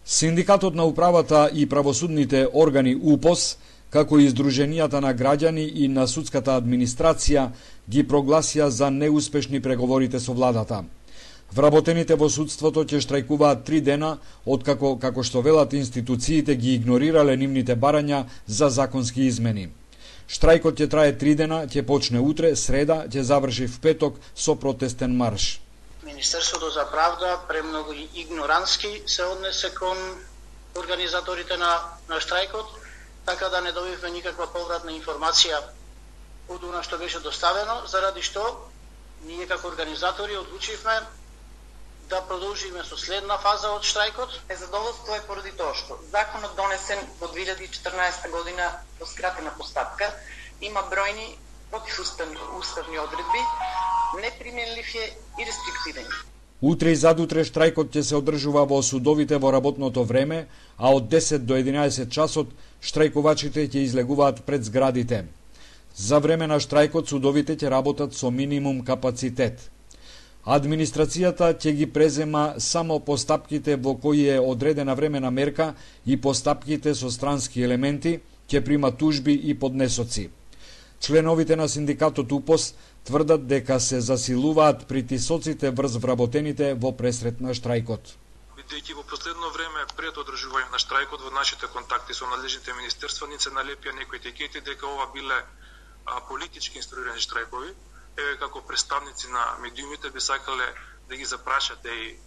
Синдикатот на управата и правосудните органи УПОС, како и Издруженијата на граѓани и на судската администрација, ги прогласија за неуспешни преговорите со владата. Вработените во судството ќе штрајкуваат 3 дена, откако, како што велат институциите, ги игнорирале нивните барања за законски измени. Штрајкот ќе трае 3 дена, ќе почне утре, среда, ќе заврши в петок со протестен марш. Министерството за правда премногу игнорантски се однесе кон организаторите на штрајкот, така да не добивме никаква повратна информација од она што беше доставено, заради што ние како организатори одлучивме да продолжиме со следна фаза од штрајкот. Незадоволство е поради тоа што законот донесен во 2014 година во скратена постапка има бројни противуставни одредби, неприменлив е и рестриктивен. Утре и задутре штрајкот ќе се одржува во судовите во работното време, а од 10 до 11 часот штрајкувачите ќе излегуваат пред зградите. За време на штрајкот судовите ќе работат со минимум капацитет. Администрацијата ќе ги презема само постапките во кои е одредена времена мерка и постапките со странски елементи, ќе прима тужби и поднесоци. Членовите на синдикатот УПОС тврдат дека се засилуваат притисоците врз вработените во пресрет на штрајкот. Бидејќи во последно време пред одржување на штрајкот во нашите контакти со надлежните министерства ни се налепија некои етикети дека ова биле политички инструирани штрајкови. Еве како представници на медиумите би сакале да ги запрашате и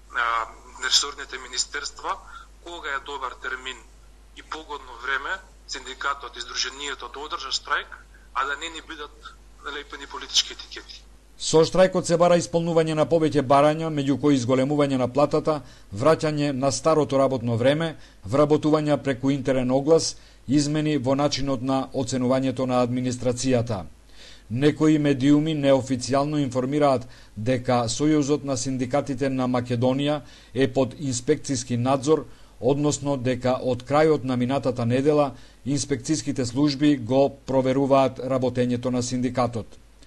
ресорните министерства кога е добар термин и погодно време синдикатот и издруженијето да одржа штрајк, а да не ни бидат налепени политички етикети. Со штрајкот се бара исполнување на повеќе барања, меѓу кои изголемување на платата, враќање на старото работно време, вработување преку интерен оглас, измени во начинот на оценувањето на администрацијата. Некои медиуми неофицијално информираат дека Сојузот на синдикатите на Македонија е под инспекцијски надзор, односно дека од крајот на минатата недела инспекцијските служби го проверуваат работењето на синдикатот.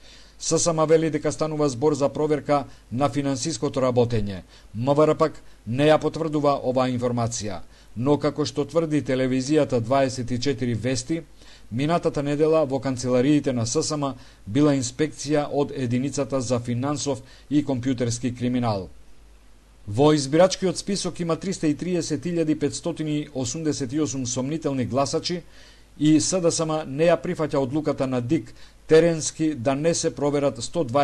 ССМ вели дека станува збор за проверка на финансиското работење. МВР пак не ја потврдува оваа информација, но како што тврди телевизијата 24 Вести, минатата недела во канцелариите на ССМ била инспекција од единицата за финансов и компјутерски криминал. Во избирачкиот список има 330.588 сомнителни гласачи и СДСМ не ја прифаќа одлуката на ДИК теренски да не се проверат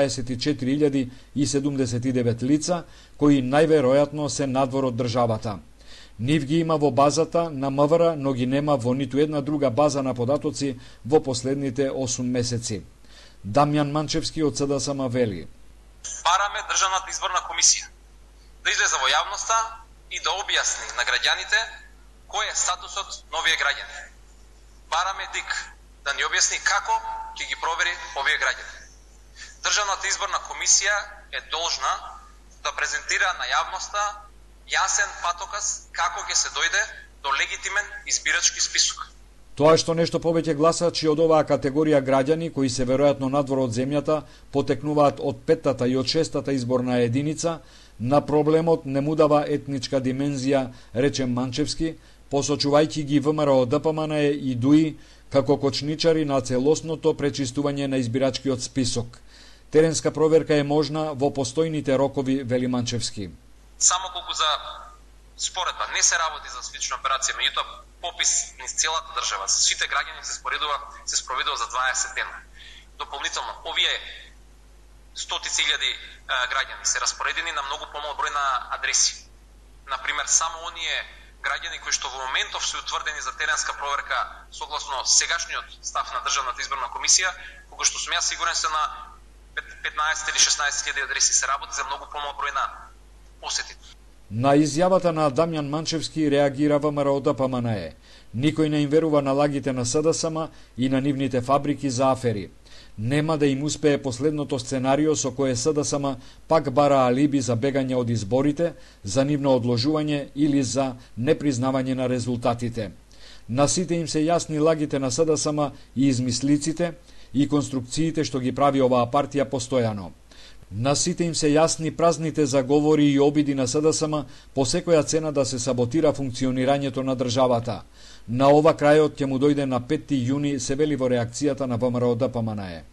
124.079 лица, кои најверојатно се надвор од државата. Нив ги има во базата на МВР, но ги нема во ниту една друга база на податоци во последните 8 месеци. Дамјан Манчевски од СДСМ вели: Бараме Државната изборна комисија да излезе во јавноста и да објасни на граѓаните кој е статусот на овие граѓани. Бараме ДИК да ни објасни како ќе ги провери овие граѓани. Државната изборна комисија е должна да презентира на јавноста јасен патоказ како ќе се дојде до легитимен избирачки список. Тоа што нешто повеќе гласачи од оваа категорија граѓани, кои се веројатно надвор од земјата, потекнуваат од 5-та и од 6-та изборна единица, на проблемот не му дава етничка димензија, рече Манчевски, посочувајќи ги ВМРО ДПМН и ДУИ како кочничари на целосното пречистување на избирачкиот список. Теренска проверка е можна во постојните рокови, вели Манчевски. Само колку за споредба не се работи за слична операција, меѓутоа попис низ целата држава, со сите граѓани се спроведува за 20 дена. Дополнително, овие стотици илјади граѓани се распоредени на многу помал број на адреси. Например, само оние граѓани кои што во моментов се утврдени за теренска проверка согласно сегашниот став на Државната изборна комисија, кога што сум јас сигурен се на 15 или 16 илјади адреси се работи за многу помал број на посетители. На изјавата на Дамјан Манчевски реагира ВМРО ДПМН. Никој не им верува на лагите на СДСМ и на нивните фабрики за афери. Нема да им успее последното сценарио со кое СДСМ пак бара алиби за бегање од изборите, за нивно одложување или за непризнавање на резултатите. На сите им се јасни лагите на СДСМ и измислиците и конструкциите што ги прави оваа партија постојано. На сите им се јасни празните заговори и обиди на СДСМ по секоја цена да се саботира функционирањето на државата. На ова крајот ќе му дојде на 5 јуни, се вели во реакцијата на ВМРО-ДПМНЕ.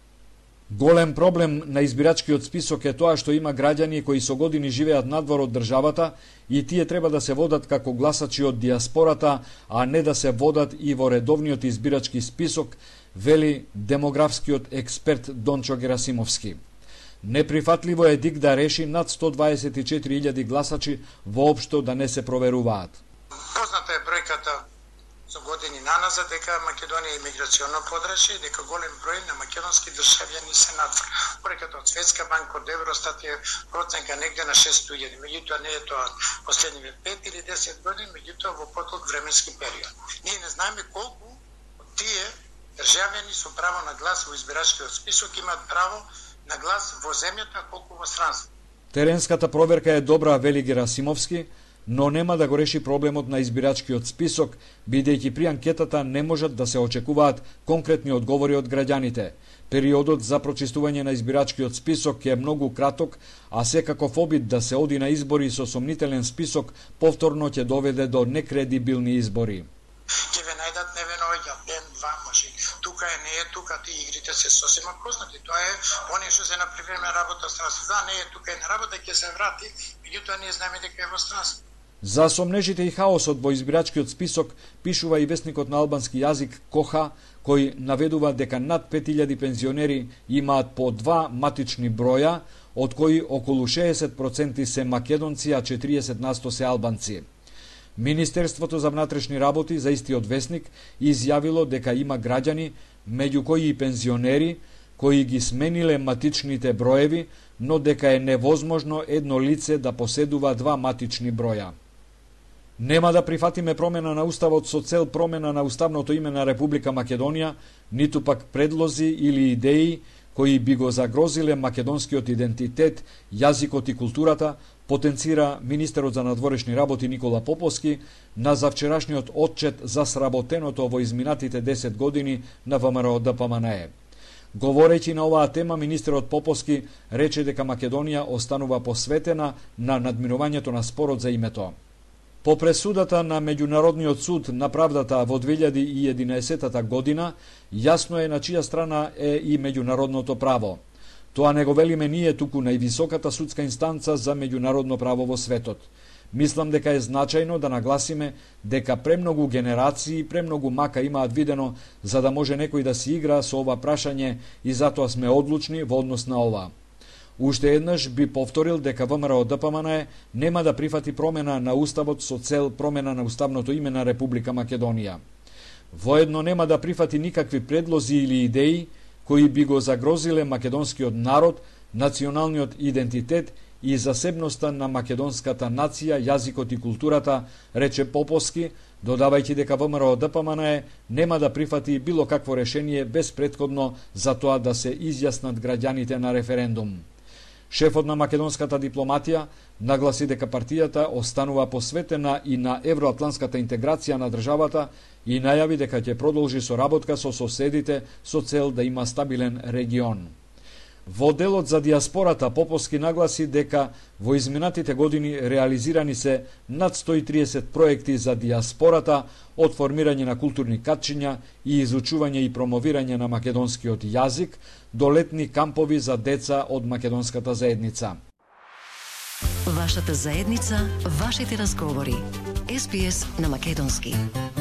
Голем проблем на избирачкиот список е тоа што има граѓани кои со години живеат надвор од државата и тие треба да се водат како гласачи од диаспората, а не да се водат и во редовниот избирачки список, вели демографскиот експерт Дончо Герасимовски. Неприфатливо е ДИК да реши над 124.000 гласачи воопшто да не се проверуваат. Позната е бројката со години наназад дека Македонија е имиграционно подрачје и дека голем број на македонски државјани се надвор. Бројката од Светска банка, од Евростат е проценка негде на 600.000. Меѓутоа не е тоа последниве 5 или 10 години, меѓутоа во подолг временски период. Ние не знаеме колку од тие државјани со право на глас во избирачкиот список имаат право на глас во земјата, колку во странство. Теренската проверка е добра, вели Герасимовски, но нема да го реши проблемот на избирачкиот список, бидејќи при анкетата не можат да се очекуваат конкретни одговори од граѓаните. Периодот за прочистување на избирачкиот список е многу краток, а секаков обид да се оди на избори со сомнителен список повторно ќе доведе до некредибилни избори. Ќе ве најдат невиновен ден, два, може. Тука е, не е тука, ти игрите се сосема познати. Тоа е оние што се на привремена работа во странство. Да, не е тука, е на работа, ќе се врати, меѓутоа ние знаеме дека е во странство. За сомнежите и хаосот во избирачкиот список пишува и весникот на албански јазик Коха, кој наведува дека над 5000 пензионери имаат по 2 матични броја, од кои околу 60% се македонци, а 40% се албанци. Министерството за внатрешни работи за истиот весник изјавило дека има граѓани, меѓу кои и пензионери, кои ги смениле матичните броеви, но дека е невозможно едно лице да поседува 2 матични броја. Нема да прифатиме промена на уставот со цел промена на уставното име на Република Македонија, ниту пак предлози или идеи кои би го загрозиле македонскиот идентитет, јазикот и културата, потенцира министерот за надворешни работи Никола Поповски на завчерашниот отчет за сработеното во изминатите 10 години на ВМРО-ДПМНЕ. Говорејќи на оваа тема, министерот Поповски рече дека Македонија останува посветена на надминувањето на спорот за името. По пресудата на Меѓународниот суд на правдата во 2011 година, јасно е на чија страна е и меѓународното право. Тоа не го велиме ние, туку највисоката судска инстанца за меѓународно право во светот. Мислам дека е значајно да нагласиме дека премногу генерации, премногу мака имаат видено за да може некој да си игра со ова прашање и затоа сме одлучни во однос на ова. Уште еднаш би повторил дека ВМРО-ДПМНЕ нема да прифати промена на уставот со цел промена на уставното име на Република Македонија. Воедно нема да прифати никакви предлози или идеи кои би го загрозиле македонскиот народ, националниот идентитет и засебноста на македонската нација, јазикот и културата, рече Поповски, додавајќи дека ВМРО-ДПМНЕ нема да прифати било какво решение без претходно за тоа да се изјаснат граѓаните на референдум. Шефот на македонската дипломатија нагласи дека партијата останува посветена и на евроатланската интеграција на државата и најави дека ќе продолжи соработка со соседите со цел да има стабилен регион. Во делот за диаспората Поповски нагласи дека во изминатите години реализирани се над 130 проекти за диаспората, од формирање на културни катчиња и изучување и промовирање на македонскиот јазик до летни кампови за деца од македонската заедница. Вашата заедница, вашите разговори. SPS на македонски.